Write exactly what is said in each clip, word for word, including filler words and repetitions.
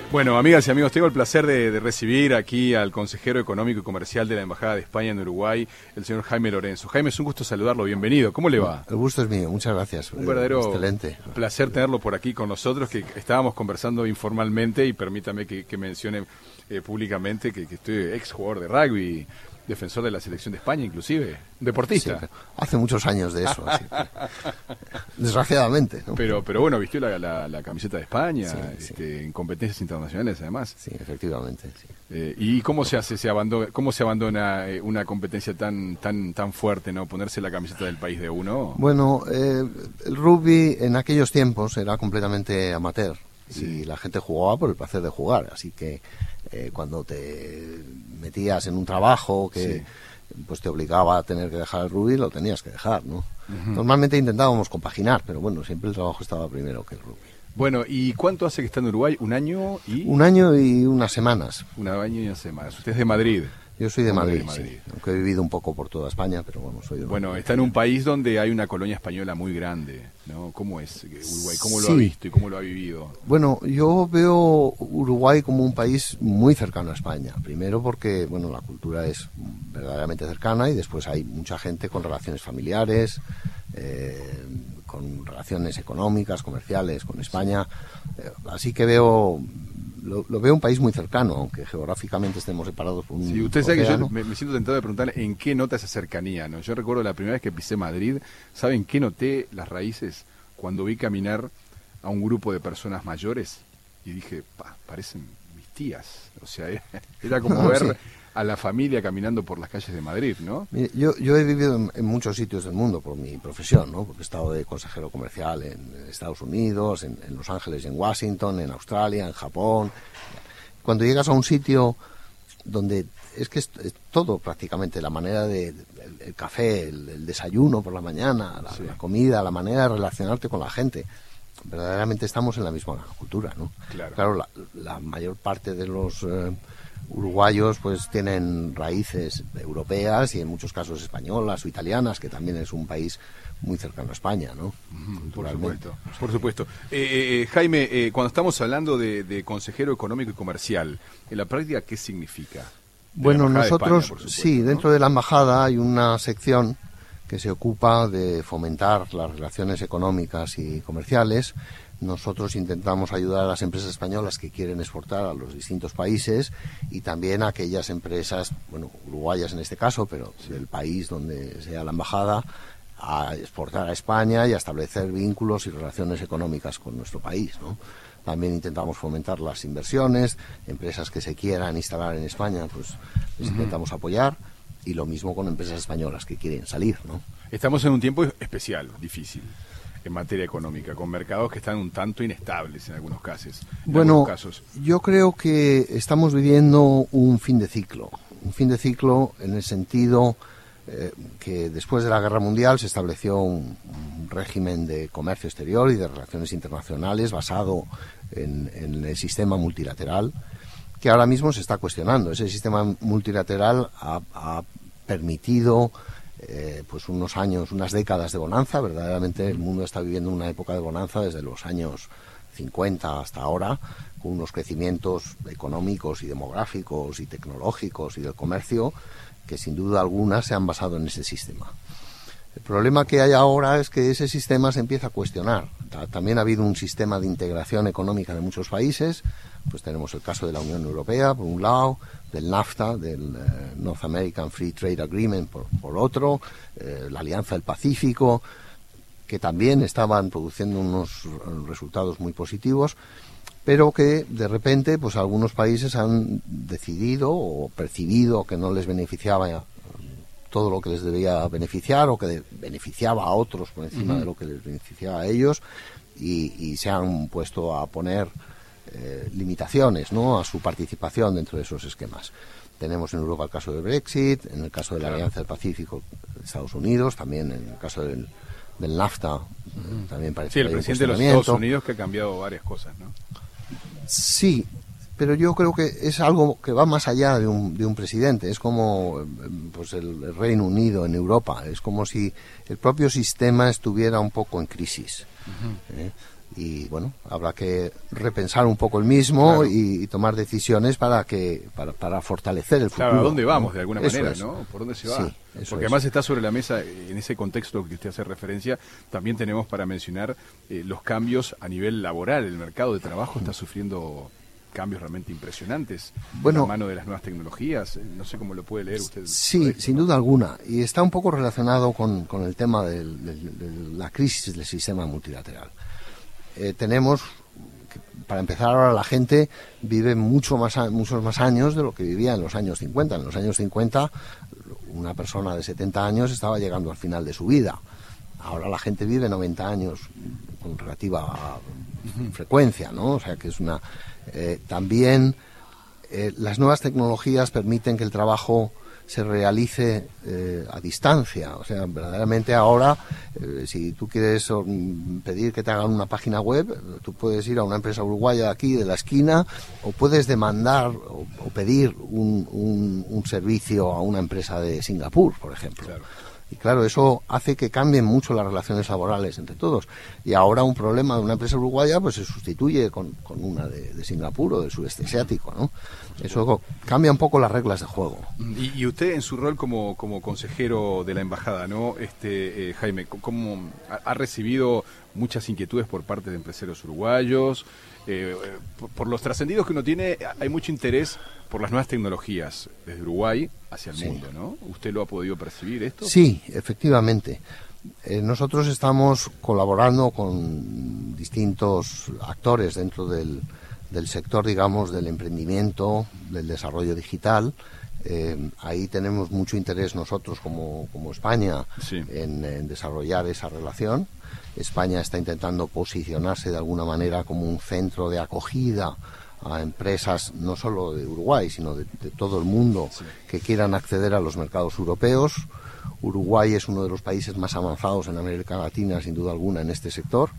Bueno, amigas y amigos, tengo el placer de, de recibir aquí al consejero económico y comercial de la Embajada de España en Uruguay, el señor Jaime Lorenzo. Jaime, es un gusto saludarlo, bienvenido. ¿Cómo le va? El gusto es mío, muchas gracias. Un verdadero Excelente. placer tenerlo por aquí con nosotros, que estábamos conversando informalmente y permítame que, que mencione eh, públicamente que, que estoy ex jugador de rugby, defensor de la selección de España, inclusive, deportista. Sí, hace muchos años de eso, así que, desgraciadamente, ¿no? Pero, pero bueno, vistió la, la, la camiseta de España, sí, este, sí. en competencias internacionales además. Sí, efectivamente. Sí. Eh, ¿Y cómo se hace, se abandona, cómo se abandona eh, una competencia tan, tan, tan fuerte, no? Ponerse la camiseta del país de uno. Bueno, eh, el rugby en aquellos tiempos era completamente amateur. Sí. Y la gente jugaba por el placer de jugar, así que eh, cuando te metías en un trabajo que sí. pues te obligaba a tener que dejar el rugby, lo tenías que dejar, ¿no? Uh-huh. Normalmente intentábamos compaginar, pero bueno, siempre el trabajo estaba primero que el rugby. Bueno, ¿y cuánto hace que está en Uruguay? ¿Un año y...? Un año y unas semanas. Un año y unas semanas. ¿Usted es de Madrid? Yo soy de Madrid, de Madrid, sí. Aunque he vivido un poco por toda España, pero bueno, soy de Madrid. Bueno, está en un país donde hay una colonia española muy grande, ¿no? ¿Cómo es Uruguay? ¿Cómo lo sí. ha visto y cómo lo ha vivido? Bueno, yo veo Uruguay como un país muy cercano a España. Primero porque, bueno, la cultura es verdaderamente cercana y después hay mucha gente con relaciones familiares, eh, con relaciones económicas, comerciales con España. Eh, así que veo... Lo, lo veo un país muy cercano, aunque geográficamente estemos separados por un Sí, usted sabe océano. que yo me, me siento tentado de preguntarle en qué nota esa cercanía, ¿no? Yo recuerdo la primera vez que pisé Madrid, ¿saben qué noté las raíces? Cuando vi caminar a un grupo de personas mayores y dije, pa, parecen mis tías. O sea, era, era como no, ver sí. a la familia caminando por las calles de Madrid, ¿no? Mire, yo, yo he vivido en, en muchos sitios del mundo por mi profesión, ¿no? Porque he estado de consejero comercial en, en Estados Unidos, en, en Los Ángeles, en Washington, en Australia, en Japón. Cuando llegas a un sitio donde es que es, es todo prácticamente, la manera de, el, el café, el, el desayuno por la mañana, la, sí. la comida, la manera de relacionarte con la gente, verdaderamente estamos en la misma cultura, ¿no? Claro, claro la, la mayor parte de los eh, uruguayos pues tienen raíces europeas y en muchos casos españolas o italianas, que también es un país muy cercano a España, ¿no? Uh-huh, por supuesto, por supuesto. Eh, eh, Jaime, eh, cuando estamos hablando de, de consejero económico y comercial, en la práctica, ¿qué significa? Bueno, nosotros, de España, sí, ¿no? Dentro de la embajada hay una sección que se ocupa de fomentar las relaciones económicas y comerciales. Nosotros intentamos ayudar a las empresas españolas que quieren exportar a los distintos países y también a aquellas empresas, bueno, uruguayas en este caso, pero sí. del país donde sea la embajada, a exportar a España y a establecer vínculos y relaciones económicas con nuestro país, ¿no? También intentamos fomentar las inversiones, empresas que se quieran instalar en España, pues les uh-huh. intentamos apoyar, y lo mismo con empresas españolas que quieren salir, ¿no? Estamos en un tiempo especial, difícil, en materia económica, con mercados que están un tanto inestables en algunos casos. En bueno, algunos casos. Yo creo que estamos viviendo un fin de ciclo, un fin de ciclo en el sentido eh, que después de la Guerra Mundial se estableció un, un régimen de comercio exterior y de relaciones internacionales basado en, en el sistema multilateral, que ahora mismo se está cuestionando. Ese sistema multilateral ha, ha permitido eh, pues unos años, unas décadas de bonanza. Verdaderamente el mundo está viviendo una época de bonanza desde los años cincuenta hasta ahora, con unos crecimientos económicos y demográficos y tecnológicos y del comercio que sin duda alguna se han basado en ese sistema. El problema que hay ahora es que ese sistema se empieza a cuestionar. También ha habido un sistema de integración económica de muchos países. Pues tenemos el caso de la Unión Europea, por un lado, del NAFTA, del uh, North American Free Trade Agreement, por, por otro, eh, la Alianza del Pacífico, que también estaban produciendo unos resultados muy positivos, pero que de repente pues algunos países han decidido o percibido que no les beneficiaba todo lo que les debía beneficiar o que de, beneficiaba a otros por encima uh-huh. de lo que les beneficiaba a ellos y, y se han puesto a poner eh, limitaciones, ¿no?, a su participación dentro de esos esquemas. Tenemos en Europa el caso del Brexit, en el caso de la Alianza del Pacífico de Estados Unidos, también en el caso del, del NAFTA, uh-huh. también parece sí, que el hay presidente de los Estados Unidos que ha cambiado varias cosas, ¿no? Sí, pero yo creo que es algo que va más allá de un, de un presidente. Es como pues el, el Reino Unido en Europa. Es como si el propio sistema estuviera un poco en crisis. Uh-huh. ¿eh? y bueno, habrá que repensar un poco el mismo, claro. y, y tomar decisiones para que para, para fortalecer el futuro. Claro, ¿a dónde vamos, ¿no? De alguna Eso manera, es. ¿no? ¿Por dónde se va? Sí, porque es. además está sobre la mesa, en ese contexto que usted hace referencia, también tenemos para mencionar eh, los cambios a nivel laboral. El mercado de trabajo está sufriendo cambios realmente impresionantes, bueno, a mano de las nuevas tecnologías. No sé cómo lo puede leer usted. Sí, sin duda alguna, y está un poco relacionado con, con el tema del, del, de la crisis del sistema multilateral. Eh, tenemos, para empezar, ahora la gente vive mucho más, muchos más años de lo que vivía en los años cincuenta. En los años cincuenta, una persona de setenta años estaba llegando al final de su vida. Ahora la gente vive noventa años con relativa frecuencia, ¿no? O sea que es una... Eh, también eh, las nuevas tecnologías permiten que el trabajo se realice eh, a distancia. O sea, verdaderamente ahora, eh, si tú quieres um, pedir que te hagan una página web, tú puedes ir a una empresa uruguaya de aquí, de la esquina, o puedes demandar o, o pedir un, un, un servicio a una empresa de Singapur, por ejemplo. Claro. Y claro, eso hace que cambien mucho las relaciones laborales entre todos. Y ahora un problema de una empresa uruguaya pues se sustituye con, con una de, de Singapur o del sudeste asiático, ¿no? Eso cambia un poco las reglas de juego. Y, y usted en su rol como, como consejero de la embajada, ¿no? Este eh, Jaime, ¿cómo ha, ha recibido muchas inquietudes por parte de empresarios uruguayos? Eh, por, por los trascendidos que uno tiene, hay mucho interés por las nuevas tecnologías desde Uruguay hacia el sí. mundo, ¿no? ¿Usted lo ha podido percibir esto? Sí, efectivamente. Eh, nosotros estamos colaborando con distintos actores dentro del, del sector, digamos, del emprendimiento, del desarrollo digital. Eh, ahí tenemos mucho interés nosotros como, como España sí. en, en desarrollar esa relación. España está intentando posicionarse de alguna manera como un centro de acogida a empresas no solo de Uruguay, sino de, de todo el mundo sí. que quieran acceder a los mercados europeos. Uruguay es uno de los países más avanzados en América Latina, sin duda alguna, en este sector,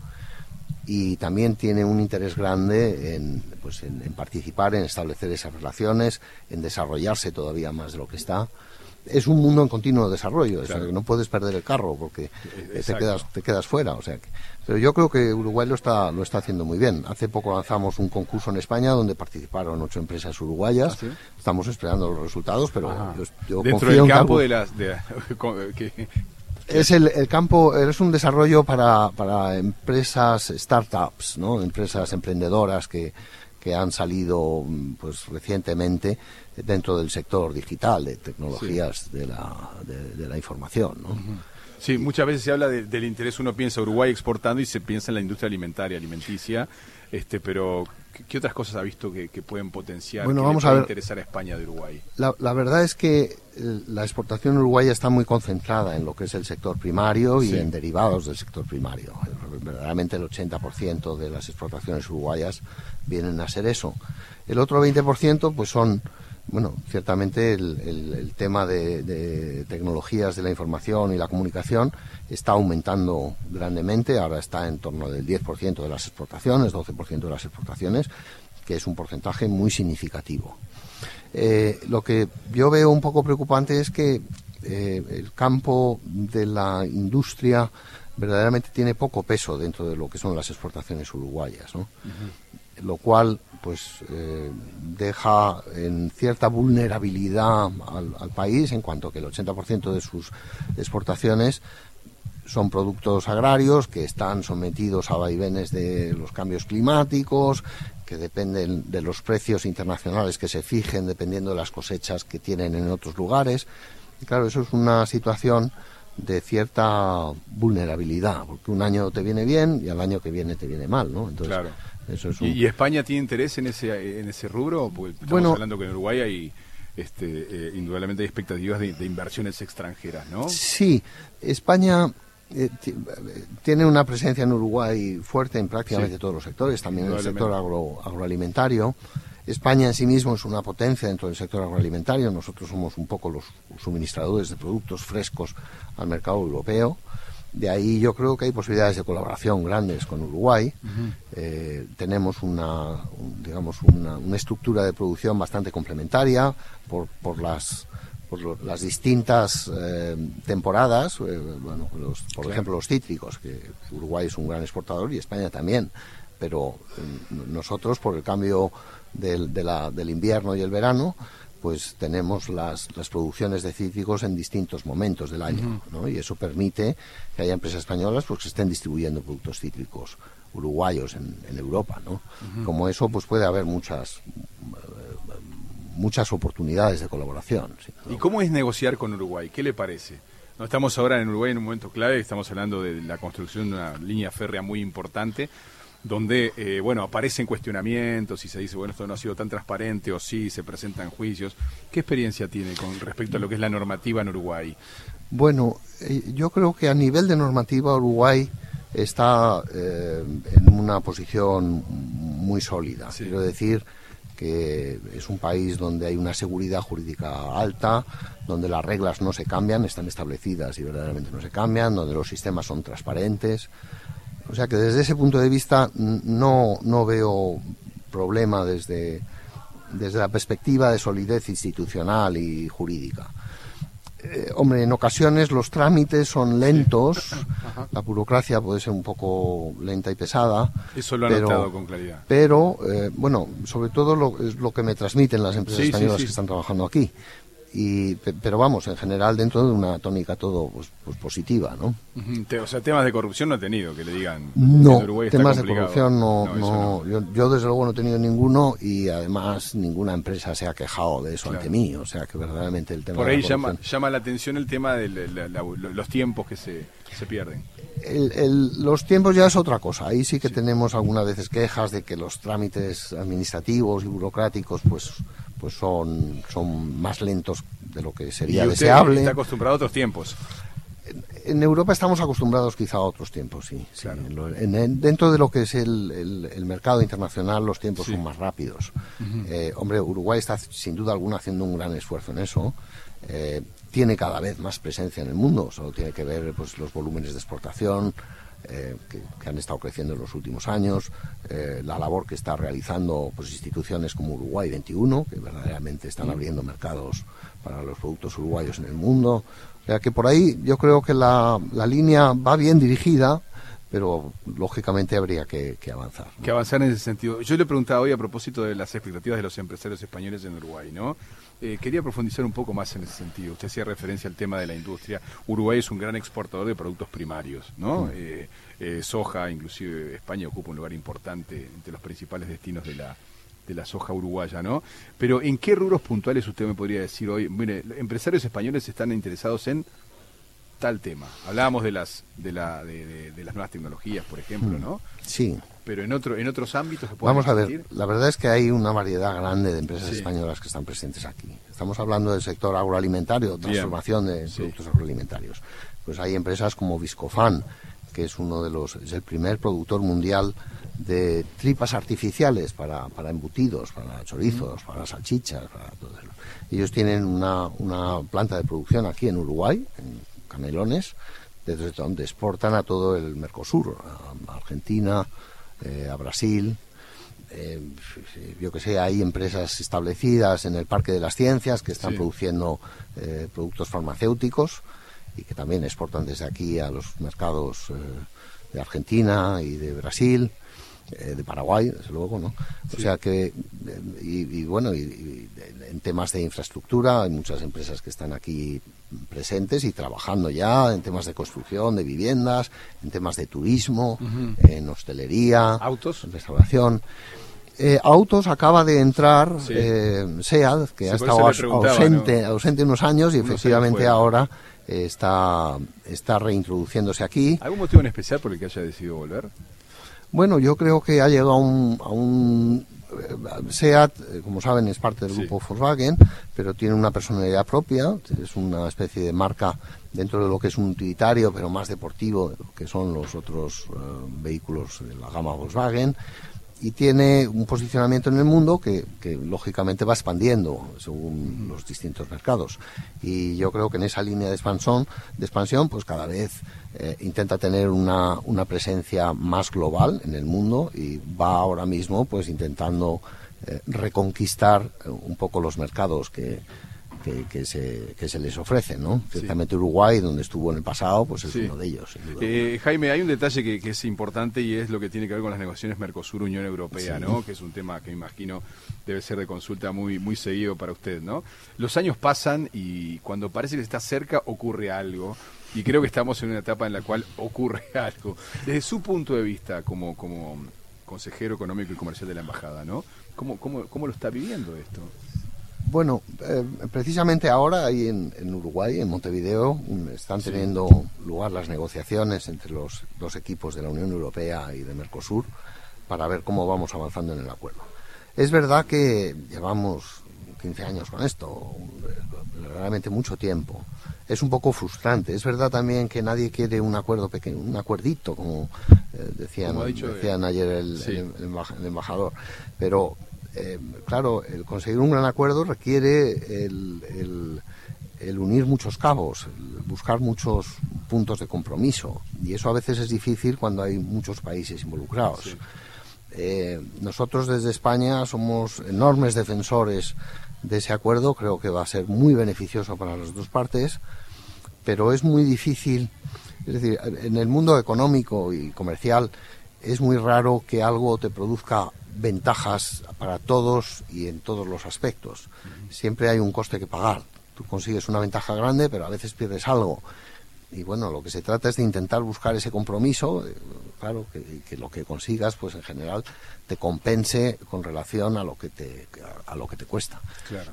y también tiene un interés grande en, pues, en, en participar, en establecer esas relaciones, en desarrollarse todavía más de lo que está. Es un mundo en continuo desarrollo, claro. O sea, que no puedes perder el carro porque te quedas, te quedas fuera. O sea, que, pero yo creo que Uruguay lo está, lo está haciendo muy bien. Hace poco lanzamos un concurso en España donde participaron ocho empresas uruguayas. ¿Ah, sí? Estamos esperando los resultados, pero yo, yo dentro confío del en campo que... de las... De, que, es el, el campo, es un desarrollo para, para empresas startups, ¿no? Empresas emprendedoras que, que han salido pues recientemente dentro del sector digital, de tecnologías sí. de, la, de, de la información, ¿no? Uh-huh. Sí, muchas veces se habla de, del interés, uno piensa Uruguay exportando y se piensa en la industria alimentaria, alimenticia, este, pero ¿qué, qué otras cosas ha visto que, que pueden potenciar, bueno, que vamos le puede a ver. interesar a España de Uruguay? La, la verdad es que la exportación uruguaya está muy concentrada en lo que es el sector primario y sí. en derivados del sector primario. Verdaderamente el ochenta por ciento de las exportaciones uruguayas vienen a ser eso. El otro veinte por ciento pues son... Bueno, ciertamente el, el, el tema de, de tecnologías de la información y la comunicación está aumentando grandemente. Ahora está en torno del diez por ciento de las exportaciones, doce por ciento de las exportaciones, que es un porcentaje muy significativo. Eh, lo que yo veo un poco preocupante es que eh, el campo de la industria verdaderamente tiene poco peso dentro de lo que son las exportaciones uruguayas, ¿no? Uh-huh. Lo cual pues eh, deja en cierta vulnerabilidad al, al país, en cuanto que el ochenta por ciento de sus exportaciones son productos agrarios que están sometidos a vaivenes de los cambios climáticos, que dependen de los precios internacionales que se fijen dependiendo de las cosechas que tienen en otros lugares. Y claro, eso es una situación de cierta vulnerabilidad, porque un año te viene bien y al año que viene te viene mal, ¿no? Entonces, claro. Eso es un... ¿Y, ¿Y España tiene interés en ese en ese rubro? Porque estamos bueno, hablando que en Uruguay hay, este, eh, indudablemente hay expectativas de, de inversiones extranjeras, ¿no? Sí, España eh, t- tiene una presencia en Uruguay fuerte en prácticamente sí. todos los sectores, también en el sector agro, agroalimentario. España en sí mismo es una potencia dentro del sector agroalimentario. Nosotros somos un poco los suministradores de productos frescos al mercado europeo. De ahí yo creo que hay posibilidades de colaboración grandes con Uruguay. Uh-huh. Eh, tenemos una, un, digamos una, una estructura de producción bastante complementaria por, por las pues, lo, las distintas eh, temporadas, eh, bueno, los, por claro. ejemplo los cítricos, que Uruguay es un gran exportador y España también, pero eh, nosotros por el cambio del, de la, del invierno y el verano, pues tenemos las, las producciones de cítricos en distintos momentos del año, uh-huh. ¿no? Y eso permite que haya empresas españolas pues, que estén distribuyendo productos cítricos uruguayos en, en Europa, ¿no? Uh-huh. Como eso, pues puede haber muchas muchas oportunidades de colaboración, ¿sí? ¿No? ¿Y cómo es negociar con Uruguay? ¿Qué le parece? No estamos ahora en Uruguay en un momento clave, estamos hablando de la construcción de una línea férrea muy importante, donde, eh, bueno, aparecen cuestionamientos y se dice, bueno, esto no ha sido tan transparente, o sí, se presentan juicios. ¿Qué experiencia tiene con respecto a lo que es la normativa en Uruguay? Bueno, eh, yo creo que a nivel de normativa Uruguay está eh, en una posición muy sólida. Sí. Quiero decir que es un país donde hay una seguridad jurídica alta, donde las reglas no se cambian, están establecidas y verdaderamente no se cambian, donde los sistemas son transparentes. O sea que desde ese punto de vista no, no veo problema desde, desde la perspectiva de solidez institucional y jurídica. Eh, hombre, en ocasiones los trámites son lentos, la burocracia puede ser un poco lenta y pesada. Eso lo han pero, notado con claridad. Pero, eh, bueno, sobre todo lo, es lo que me transmiten las empresas sí, españolas sí, sí. que están trabajando aquí. Y, pero vamos, en general dentro de una tónica todo pues, pues positiva, ¿no? O sea, temas de corrupción no ha tenido, que le digan. No, Uruguay temas está de corrupción no, no, no, no. Yo, yo desde luego no he tenido ninguno y además ninguna empresa se ha quejado de eso claro. ante mí, o sea que verdaderamente el tema por de ahí la llama, llama la atención el tema de la, la, la, los tiempos que se, se pierden. El, el, los tiempos ya es otra cosa, ahí sí que sí. tenemos algunas veces quejas de que los trámites administrativos y burocráticos pues pues son, son más lentos de lo que sería ¿Y usted deseable. ¿Está acostumbrado a otros tiempos? En, en Europa estamos acostumbrados quizá a otros tiempos, sí. Claro. sí. En, en, dentro de lo que es el, el, el mercado internacional los tiempos sí. son más rápidos. Uh-huh. eh, hombre, Uruguay está sin duda alguna haciendo un gran esfuerzo en eso. Eh, tiene cada vez más presencia en el mundo, solo tiene que ver pues los volúmenes de exportación, Eh, que, que han estado creciendo en los últimos años, eh, la labor que está realizando pues instituciones como Uruguay veintiuno, que verdaderamente están abriendo mercados para los productos uruguayos en el mundo. O sea que por ahí yo creo que la, la línea va bien dirigida, pero lógicamente habría que, que avanzar, ¿no? Que avanzar en ese sentido. Yo le preguntaba hoy a propósito de las expectativas de los empresarios españoles en Uruguay, ¿no? Eh, quería profundizar un poco más en ese sentido. Usted hacía referencia al tema de la industria. Uruguay es un gran exportador de productos primarios, ¿no? Mm. Eh, eh, soja, inclusive España ocupa un lugar importante entre los principales destinos de la de la soja uruguaya, ¿no? Pero ¿en qué rubros puntuales usted me podría decir hoy? Mire, empresarios españoles están interesados en tal tema. Hablábamos de las de la de, de, de las nuevas tecnologías, por ejemplo, ¿no? Sí. Pero en otro en otros ámbitos. Vamos a ver, la verdad es que hay una variedad grande de empresas sí. españolas que están presentes aquí. Estamos hablando del sector agroalimentario, transformación Bien. de sí. productos agroalimentarios. Pues hay empresas como Viscofan, que es uno de los es el primer productor mundial de tripas artificiales para, para embutidos, para chorizos, mm. para salchichas, para todo eso. Ellos tienen una, una planta de producción aquí en Uruguay, en Canelones, desde donde exportan a todo el Mercosur, a Argentina, eh, a Brasil. Eh, yo que sé, hay empresas establecidas en el Parque de las Ciencias que están sí. produciendo eh, productos farmacéuticos y que también exportan desde aquí a los mercados eh, de Argentina y de Brasil, eh, de Paraguay, desde luego, ¿no? Sí. O sea que, eh, y, y bueno, y, y en temas de infraestructura hay muchas empresas que están aquí presentes y trabajando ya en temas de construcción, de viviendas, en temas de turismo, uh-huh. en hostelería, autos, en restauración. Eh, autos acaba de entrar sí. eh, SEAT, que sí, ha estado ausente, ¿no? ausente unos años y unos efectivamente ahora eh, está, está reintroduciéndose aquí. ¿Algún motivo en especial por el que haya decidido volver? Bueno, yo creo que ha llegado a un... A un SEAT, como saben, es parte del grupo sí. Volkswagen, pero tiene una personalidad propia, es una especie de marca dentro de lo que es un utilitario, pero más deportivo, que son los otros uh, vehículos de la gama Volkswagen, y tiene un posicionamiento en el mundo que, que lógicamente va expandiendo según los distintos mercados. Y yo creo que en esa línea de expansión, de expansión pues cada vez eh, intenta tener una, una presencia más global en el mundo y va ahora mismo pues intentando eh, reconquistar un poco los mercados que, que, que, se, que se les ofrece, ¿no? Sí. Ciertamente Uruguay, donde estuvo en el pasado, pues es Sí. uno de ellos. Sin duda. Eh, Jaime, hay un detalle que, que es importante y es lo que tiene que ver con las negociaciones Mercosur-Unión Europea, Sí. ¿no? Que es un tema que me imagino debe ser de consulta muy muy seguido para usted, ¿no? Los años pasan y cuando parece que está cerca ocurre algo y creo que estamos en una etapa en la cual ocurre algo. Desde su punto de vista como como consejero económico y comercial de la embajada, ¿no? ¿Cómo cómo cómo lo está viviendo esto? Bueno, eh, precisamente ahora ahí en, en Uruguay, en Montevideo, están Sí. teniendo lugar las negociaciones entre los dos equipos de la Unión Europea y de Mercosur para ver cómo vamos avanzando en el acuerdo. Es verdad que llevamos quince años con esto, realmente mucho tiempo. Es un poco frustrante. Es verdad también que nadie quiere un acuerdo pequeño, un acuerdito, como eh, decían, Como ha dicho, decían eh, ayer el, sí. el, el embaj- el embajador. Pero Eh, claro, el conseguir un gran acuerdo requiere el, el, el unir muchos cabos, el buscar muchos puntos de compromiso, y eso a veces es difícil cuando hay muchos países involucrados. Sí. Eh, nosotros desde España somos enormes defensores de ese acuerdo, creo que va a ser muy beneficioso para las dos partes, pero es muy difícil, es decir, en el mundo económico y comercial es muy raro que algo te produzca ventajas para todos y en todos los aspectos. Siempre hay un coste que pagar. Tú consigues una ventaja grande, pero a veces pierdes algo. Y bueno, lo que se trata es de intentar buscar ese compromiso, eh, claro, que, que lo que consigas, pues en general, te compense con relación a lo que te, a lo que te cuesta. Claro.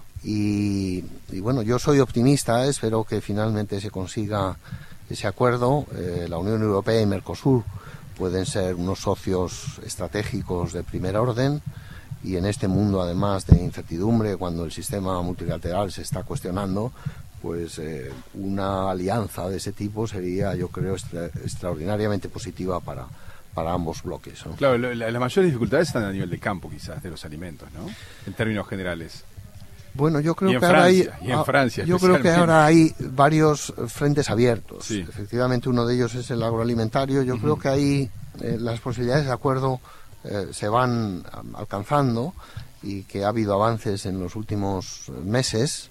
Y, y bueno, yo soy optimista, espero que finalmente se consiga ese acuerdo. Eh, la Unión Europea y Mercosur pueden ser unos socios estratégicos de primer orden, y en este mundo, además de incertidumbre, cuando el sistema multilateral se está cuestionando, pues eh, una alianza de ese tipo sería, yo creo, extra, extraordinariamente positiva para, para ambos bloques, ¿no? Claro, lo, la, las mayores dificultades están a nivel de campo, quizás, de los alimentos, ¿no? En términos generales. Bueno, yo creo Y en que ahora Francia, hay, y en Francia yo creo que especialmente. ahora hay varios frentes abiertos. Sí. Efectivamente, uno de ellos es el agroalimentario. Yo Uh-huh. creo que ahí eh, las posibilidades de acuerdo eh, se van um, alcanzando, y que ha habido avances en los últimos meses.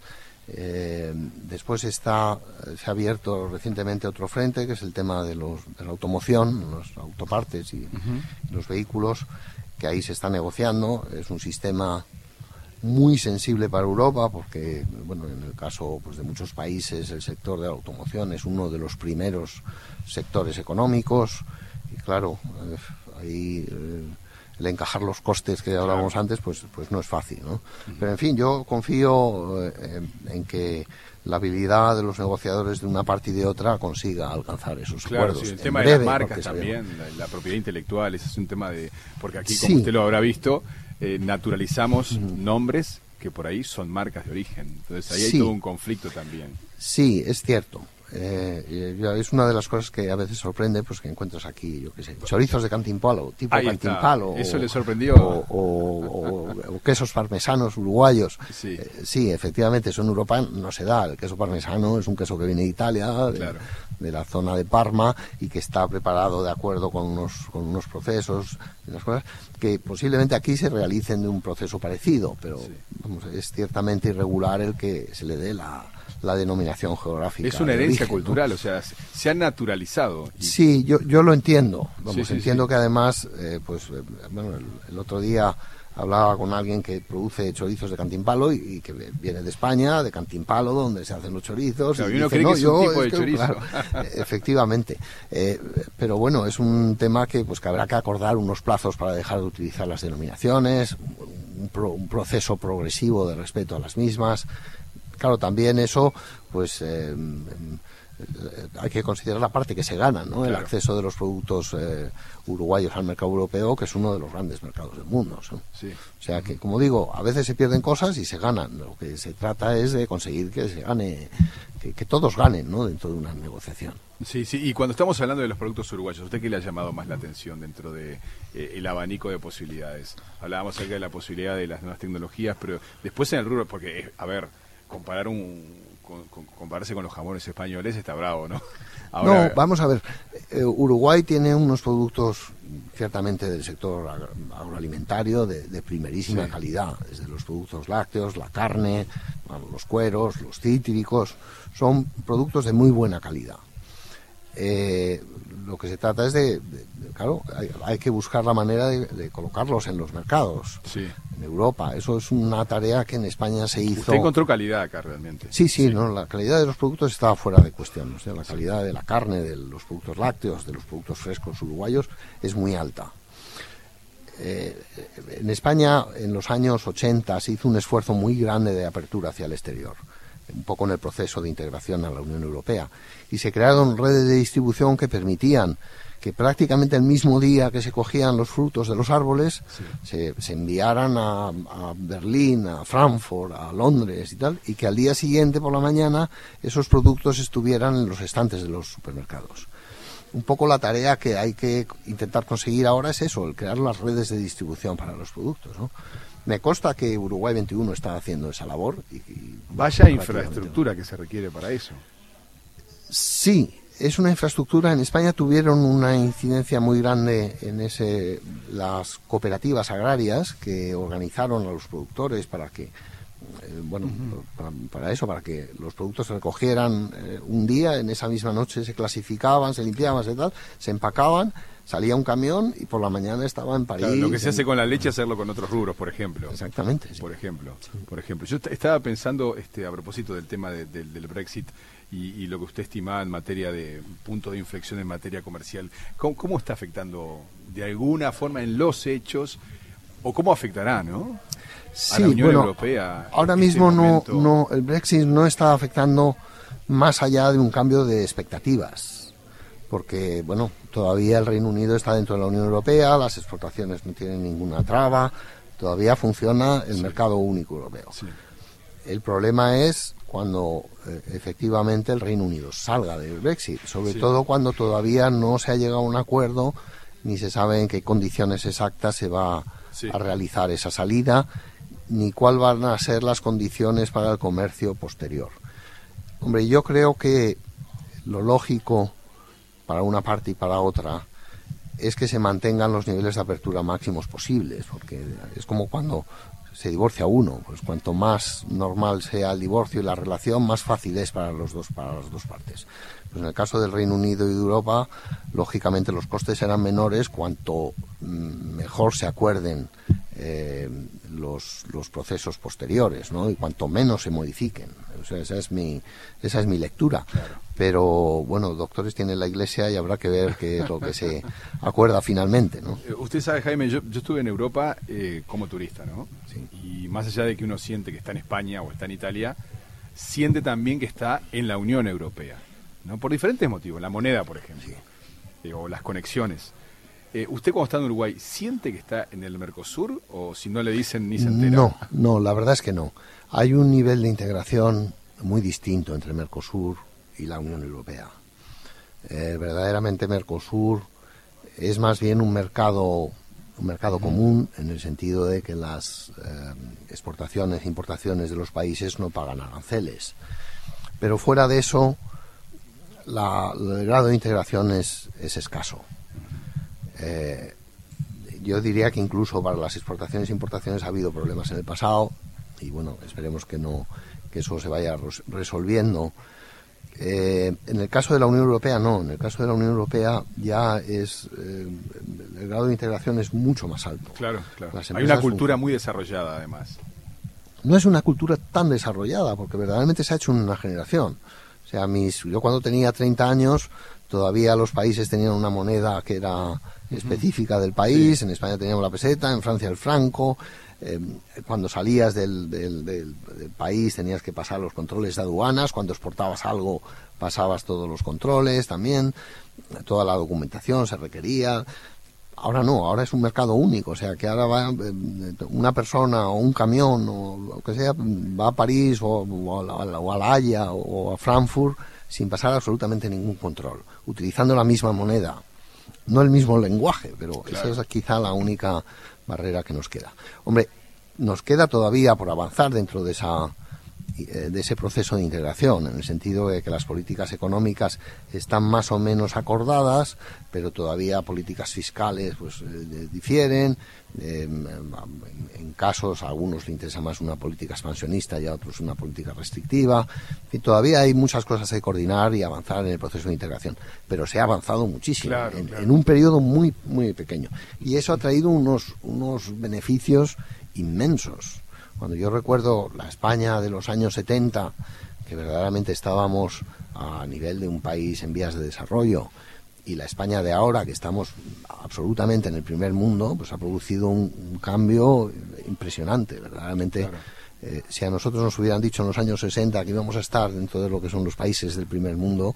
Eh, después está se ha abierto recientemente otro frente, que es el tema de, los, de la automoción, los autopartes y Uh-huh. los vehículos, que ahí se está negociando. Es un sistema muy sensible para Europa, porque bueno, en el caso pues de muchos países el sector de la automoción es uno de los primeros sectores económicos, y claro, eh, ahí eh, el encajar los costes que hablábamos Claro. antes pues pues no es fácil, ¿no? Pero en fin, yo confío eh, en que la habilidad de los negociadores de una parte y de otra consiga alcanzar esos Claro, acuerdos. sí, el en tema breve, de las marcas porque sabemos- también, la, la propiedad intelectual, ese es un tema de... Porque aquí, Sí. como usted lo habrá visto, eh, naturalizamos Ujú. nombres que por ahí son marcas de origen. Entonces ahí hay Sí. todo un conflicto también. Sí, es cierto. Eh, eh, ya es una de las cosas que a veces sorprende, pues que encuentras aquí, yo qué sé, chorizos de Cantimpalo, tipo Ahí está. Cantimpalo. Eso o- le sorprendió. O, o- o- o quesos parmesanos uruguayos. Sí. Eh, sí, efectivamente, eso en Europa no se da. El queso parmesano es un queso que viene de Italia, de, Claro. de la zona de Parma, y que está preparado de acuerdo con unos, con unos procesos y unas cosas que posiblemente aquí se realicen de un proceso parecido, pero Sí. vamos, es ciertamente irregular el que se le dé la, la denominación geográfica. Es una de herencia origen, ¿no? cultural, o sea, se se ha naturalizado. Y- Sí, yo, yo lo entiendo. Vamos, Sí, sí, entiendo sí. que además, eh, pues, eh, bueno, el, el otro día hablaba con alguien que produce chorizos de Cantimpalo y, y que viene de España, de Cantimpalo, donde se hacen los chorizos. Claro, y y uno dice, cree "No, que es un yo tipo de que, chorizo". claro, eh, efectivamente. Eh, pero bueno, es un tema que, pues, que habrá que acordar unos plazos para dejar de utilizar las denominaciones, un, pro- un proceso progresivo de respeto a las mismas. Claro, también eso, pues... eh, em, eh, hay que considerar la parte que se gana, ¿no? El Claro. acceso de los productos eh, uruguayos al mercado europeo, que es uno de los grandes mercados del mundo, ¿no? Sí. O sea que, como digo, a veces se pierden cosas y se ganan. Lo que se trata es de conseguir que se gane, que, que todos ganen, ¿no? Dentro de una negociación. Sí, sí, y cuando estamos hablando de los productos uruguayos, ¿usted qué le ha llamado más la atención dentro de eh, el abanico de posibilidades? Hablábamos acerca de la posibilidad de las nuevas tecnologías, pero después en el rubro, porque, eh, a ver, comparar un... Con, con, compararse con los jamones españoles está bravo, ¿no? Ahora, No, vamos a ver. Eh, Uruguay tiene unos productos ciertamente del sector agro- agroalimentario de, de primerísima Sí. calidad, desde los productos lácteos, la carne, bueno, los cueros, los cítricos, son productos de muy buena calidad. Eh, lo que se trata es de, de, de claro, hay, hay que buscar la manera de, de colocarlos en los mercados, sí. en Europa. Eso es una tarea que en España se hizo. Usted encontró calidad acá realmente. Sí, sí, sí. No, la calidad de los productos estaba fuera de cuestión. O sea, la calidad de la carne, de los productos lácteos, de los productos frescos uruguayos es muy alta. Eh, en España, en los años ochenta, se hizo un esfuerzo muy grande de apertura hacia el exterior, un poco en el proceso de integración a la Unión Europea, y se crearon redes de distribución que permitían que prácticamente el mismo día que se cogían los frutos de los árboles, sí. se, se enviaran a, a Berlín, a Frankfurt, a Londres y tal, y que al día siguiente por la mañana esos productos estuvieran en los estantes de los supermercados. Un poco la tarea que hay que intentar conseguir ahora es eso, el crear las redes de distribución para los productos, ¿no? Me consta que Uruguay veintiuno está haciendo esa labor. Y, y Vaya infraestructura que se requiere para eso. Sí, es una infraestructura. En España tuvieron una incidencia muy grande en ese las cooperativas agrarias que organizaron a los productores para que, eh, bueno, uh-huh. para, para eso, para que los productos se recogieran eh, un día, en esa misma noche se clasificaban, se limpiaban, se tal, se empacaban. Salía un camión y por la mañana estaba en París. Claro, lo que se en... hace con la leche, hacerlo con otros rubros, por ejemplo. Exactamente. Sí. Por ejemplo, sí. por ejemplo. Yo estaba pensando, este, a propósito del tema de, de, del Brexit y, y lo que usted estimaba en materia de punto de inflexión en materia comercial, ¿cómo, cómo está afectando de alguna forma en los hechos o cómo afectará, ¿no? Sí, a la Unión bueno, Europea. Ahora en mismo este no, momento... no, el Brexit no está afectando más allá de un cambio de expectativas. Porque, bueno, todavía el Reino Unido está dentro de la Unión Europea, las exportaciones no tienen ninguna traba, todavía funciona el sí. mercado único europeo. Sí. El problema es cuando eh, efectivamente el Reino Unido salga del Brexit, sobre sí. todo cuando todavía no se ha llegado a un acuerdo ni se sabe en qué condiciones exactas se va sí. a realizar esa salida, ni cuáles van a ser las condiciones para el comercio posterior. Hombre, yo creo que lo lógico para una parte y para otra es que se mantengan los niveles de apertura máximos posibles, porque es como cuando se divorcia uno, pues cuanto más normal sea el divorcio y la relación, más fácil es para los dos, para las dos partes. Pues en el caso del Reino Unido y de Europa, lógicamente los costes serán menores cuanto mejor se acuerden eh, los, los procesos posteriores, ¿no? Y cuanto menos se modifiquen. O sea, esa es mi, esa es mi lectura. Claro. Pero, bueno, doctores tiene la Iglesia y habrá que ver qué es lo que se acuerda finalmente, ¿no? Usted sabe, Jaime, yo, yo estuve en Europa eh, como turista, ¿no? Sí. Y más allá de que uno siente que está en España o está en Italia, siente también que está en la Unión Europea, ¿no? Por diferentes motivos, la moneda, por ejemplo, sí. eh, o las conexiones. Eh, ¿Usted cuando está en Uruguay siente que está en el Mercosur o si no le dicen ni se entera? No, no, la verdad es que no. Hay un nivel de integración muy distinto entre Mercosur y la Unión Europea. Eh, verdaderamente Mercosur es más bien un mercado un mercado común en el sentido de que las eh, exportaciones e importaciones de los países no pagan aranceles. Pero fuera de eso, la, el grado de integración es, es escaso. Eh, yo diría que incluso para las exportaciones e importaciones ha habido problemas en el pasado y bueno, esperemos que no que eso se vaya resolviendo. Eh, en el caso de la Unión Europea no, en el caso de la Unión Europea ya es eh, el grado de integración es mucho más alto. Claro, claro. Hay una cultura muy desarrollada además. No es una cultura tan desarrollada porque verdaderamente se ha hecho en una generación. O sea, mis, yo cuando tenía treinta años todavía los países tenían una moneda que era específica del país, sí. En España teníamos la peseta, en Francia el franco. Eh, cuando salías del, del, del, del país tenías que pasar los controles de aduanas, cuando exportabas algo pasabas todos los controles también, toda la documentación se requería. Ahora no, ahora es un mercado único, o sea que ahora va eh, una persona o un camión o lo que sea, va a París o, o, a, la, o a La Haya o a Frankfurt sin pasar absolutamente ningún control, utilizando la misma moneda, no el mismo lenguaje, pero claro. Esa es quizá la única barrera que nos queda. Hombre, nos queda todavía por avanzar dentro de esa de ese proceso de integración, en el sentido de que las políticas económicas están más o menos acordadas, pero todavía políticas fiscales pues eh, difieren. Eh, en casos a algunos le interesa más una política expansionista y a otros una política restrictiva. Y todavía hay muchas cosas que coordinar y avanzar en el proceso de integración, pero se ha avanzado muchísimo, claro, en, claro. en un periodo muy muy pequeño, y eso ha traído unos unos beneficios inmensos. Cuando yo recuerdo la España de los años setenta, que verdaderamente estábamos a nivel de un país en vías de desarrollo, y la España de ahora, que estamos absolutamente en el primer mundo, pues ha producido un, un cambio impresionante, verdaderamente. Claro. Eh, si a nosotros nos hubieran dicho en los años sesenta que íbamos a estar dentro de lo que son los países del primer mundo,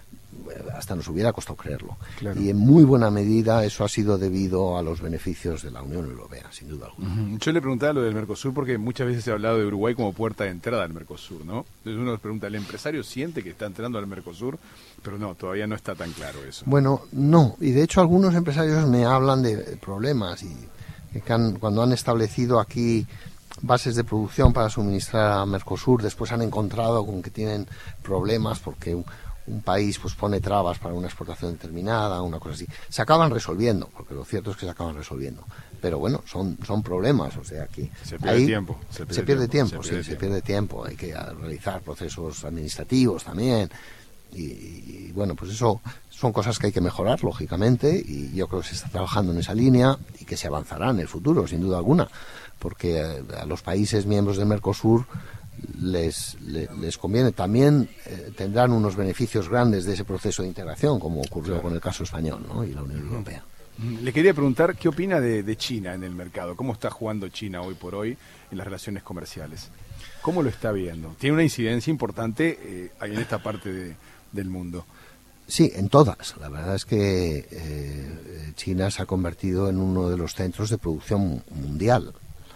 hasta nos hubiera costado creerlo. Claro. Y en muy buena medida eso ha sido debido a los beneficios de la Unión Europea, sin duda alguna. Uh-huh. Yo le preguntaba lo del Mercosur porque muchas veces se ha hablado de Uruguay como puerta de entrada al Mercosur, ¿no? Entonces uno nos pregunta, ¿el empresario siente que está entrando al Mercosur? Pero no, todavía no está tan claro eso. Bueno, no. Y de hecho algunos empresarios me hablan de problemas y que han, cuando han establecido aquí bases de producción para suministrar a Mercosur, después han encontrado con que tienen problemas porque un, un país pues pone trabas para una exportación determinada, una cosa así. Se acaban resolviendo, porque lo cierto es que se acaban resolviendo. Pero bueno, son son problemas, o sea que se pierde ahí tiempo, se pierde, se pierde tiempo, tiempo, sí, se pierde se tiempo. pierde tiempo. Hay que realizar procesos administrativos también. Y, y bueno, pues eso son cosas que hay que mejorar, lógicamente, y yo creo que se está trabajando en esa línea y que se avanzará en el futuro, sin duda alguna, porque a los países miembros del Mercosur les, les, les conviene. También eh, tendrán unos beneficios grandes de ese proceso de integración, como ocurrió claro. con el caso español, ¿no? Y la Unión Europea. Le quería preguntar qué opina de, de China en el mercado, cómo está jugando China hoy por hoy en las relaciones comerciales, cómo lo está viendo. Tiene una incidencia importante eh, en esta parte de, del mundo. Sí, en todas. La verdad es que eh, China se ha convertido en uno de los centros de producción mundial.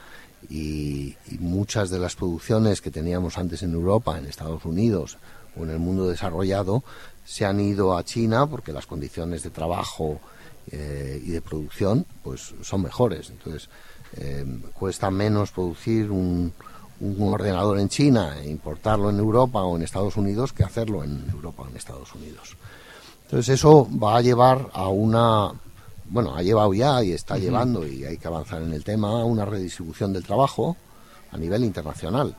Y, y muchas de las producciones que teníamos antes en Europa, en Estados Unidos o en el mundo desarrollado se han ido a China porque las condiciones de trabajo eh, y de producción pues son mejores. Entonces eh, cuesta menos producir un, un ordenador en China e importarlo en Europa o en Estados Unidos que hacerlo en Europa o en Estados Unidos. Entonces eso va a llevar a una... Bueno, ha llevado ya y está uh-huh. llevando, y hay que avanzar en el tema, una redistribución del trabajo a nivel internacional.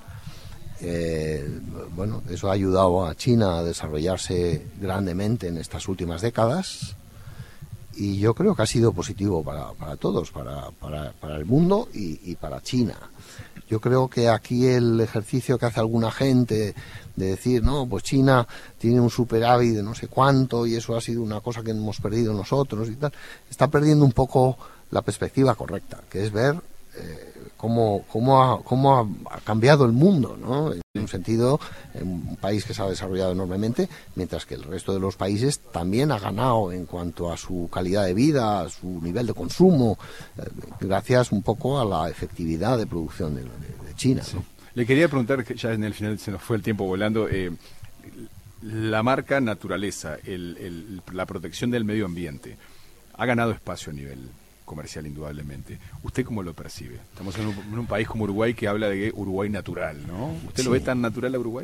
Eh, bueno, eso ha ayudado a China a desarrollarse grandemente en estas últimas décadas, y yo creo que ha sido positivo para, para todos, para, para, para el mundo y, y para China. Yo creo que aquí el ejercicio que hace alguna gente de decir, no, pues China tiene un superávit de no sé cuánto y eso ha sido una cosa que hemos perdido nosotros y tal, está perdiendo un poco la perspectiva correcta, que es ver eh, cómo, cómo, ha, cómo ha, ha cambiado el mundo, ¿no? En un sentido, en un país que se ha desarrollado enormemente, mientras que el resto de los países también ha ganado en cuanto a su calidad de vida, a su nivel de consumo, eh, gracias un poco a la efectividad de producción de, de, de China, ¿no? Sí. Le quería preguntar, que ya en el final se nos fue el tiempo volando, eh, la marca naturaleza, el, el, la protección del medio ambiente, ha ganado espacio a nivel comercial indudablemente. ¿Usted cómo lo percibe? Estamos en un, en un país como Uruguay que habla de Uruguay natural, ¿no? ¿Usted sí. lo ve tan natural a Uruguay?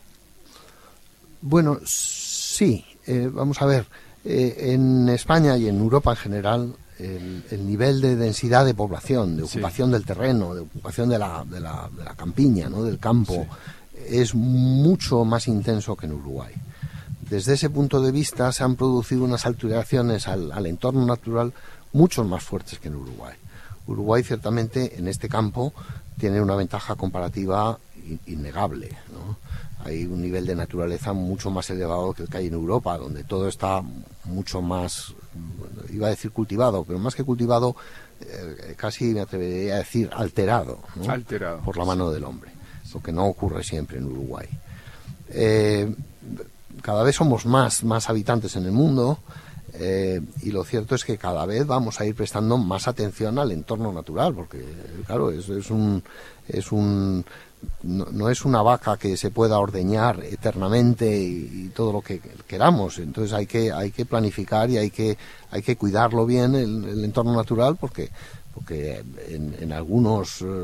Bueno, sí. Eh, vamos a ver, eh, en España y en Europa en general, El, el nivel de densidad de población, de ocupación sí. del terreno, de ocupación de la, de la, de la campiña, ¿no? del campo, sí. es mucho más intenso que en Uruguay. Desde ese punto de vista se han producido unas alteraciones al, al entorno natural mucho más fuertes que en Uruguay. Uruguay ciertamente en este campo tiene una ventaja comparativa innegable, ¿no? Hay un nivel de naturaleza mucho más elevado que el que hay en Europa, donde todo está mucho más, iba a decir cultivado, pero más que cultivado, eh, casi me atrevería a decir alterado, ¿no? Alterado. Por la mano del hombre, lo que no ocurre siempre en Uruguay. Eh, cada vez somos más, más habitantes en el mundo, eh, y lo cierto es que cada vez vamos a ir prestando más atención al entorno natural, porque claro, es, es un... Es un no, no es una vaca que se pueda ordeñar eternamente y, y todo lo que queramos. Entonces hay que hay que planificar y hay que hay que cuidarlo bien el, el entorno natural, porque porque en, en algunos eh,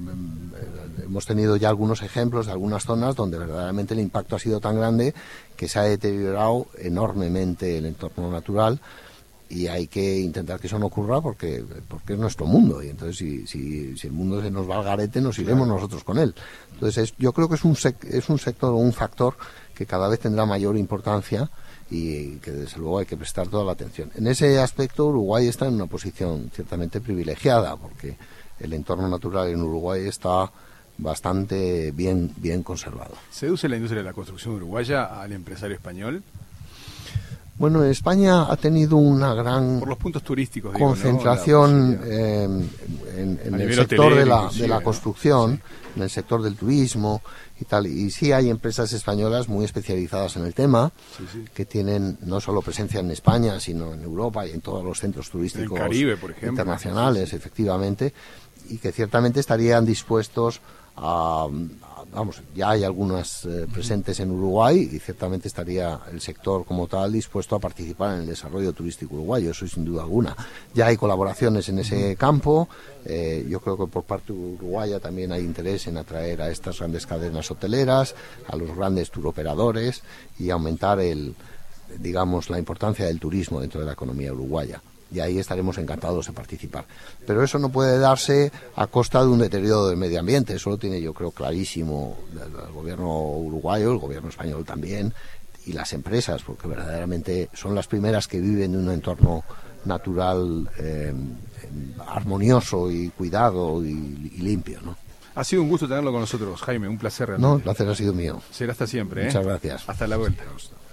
hemos tenido ya algunos ejemplos de algunas zonas donde verdaderamente el impacto ha sido tan grande que se ha deteriorado enormemente el entorno natural, y hay que intentar que eso no ocurra porque porque es nuestro mundo, y entonces si, si, si el mundo se nos va al garete, nos iremos nosotros con él. Entonces es, yo creo que es un sec, es un sector o un factor que cada vez tendrá mayor importancia y que desde luego hay que prestar toda la atención. En ese aspecto Uruguay está en una posición ciertamente privilegiada, porque el entorno natural en Uruguay está bastante bien, bien conservado. ¿Seduce la industria de la construcción uruguaya al empresario español? Bueno, España ha tenido una gran Por los puntos turísticos, digo, concentración, ¿no? La eh, en, en el sector hotelero, de la, de la ¿no? construcción, Sí. en el sector del turismo y tal. Y sí hay empresas españolas muy especializadas en el tema, Sí, sí. que tienen no solo presencia en España, sino en Europa y en todos los centros turísticos En el Caribe, por ejemplo. internacionales, efectivamente, y que ciertamente estarían dispuestos a, a- vamos, ya hay algunas eh, presentes en Uruguay, y ciertamente estaría el sector como tal dispuesto a participar en el desarrollo turístico uruguayo, eso sin duda alguna. Ya hay colaboraciones en ese campo. Eh, yo creo que por parte uruguaya también hay interés en atraer a estas grandes cadenas hoteleras, a los grandes turoperadores, y aumentar el, digamos, la importancia del turismo dentro de la economía uruguaya. Y ahí estaremos encantados de participar. Pero eso no puede darse a costa de un deterioro del medio ambiente. Eso lo tiene, yo creo, clarísimo el, el gobierno uruguayo, el gobierno español también, y las empresas, porque verdaderamente son las primeras que viven en un entorno natural eh, armonioso y cuidado y, y limpio, ¿no? Ha sido un gusto tenerlo con nosotros, Jaime, un placer No, realmente. el placer ha sido mío. Será hasta siempre, ¿eh? Muchas gracias. Hasta la vuelta.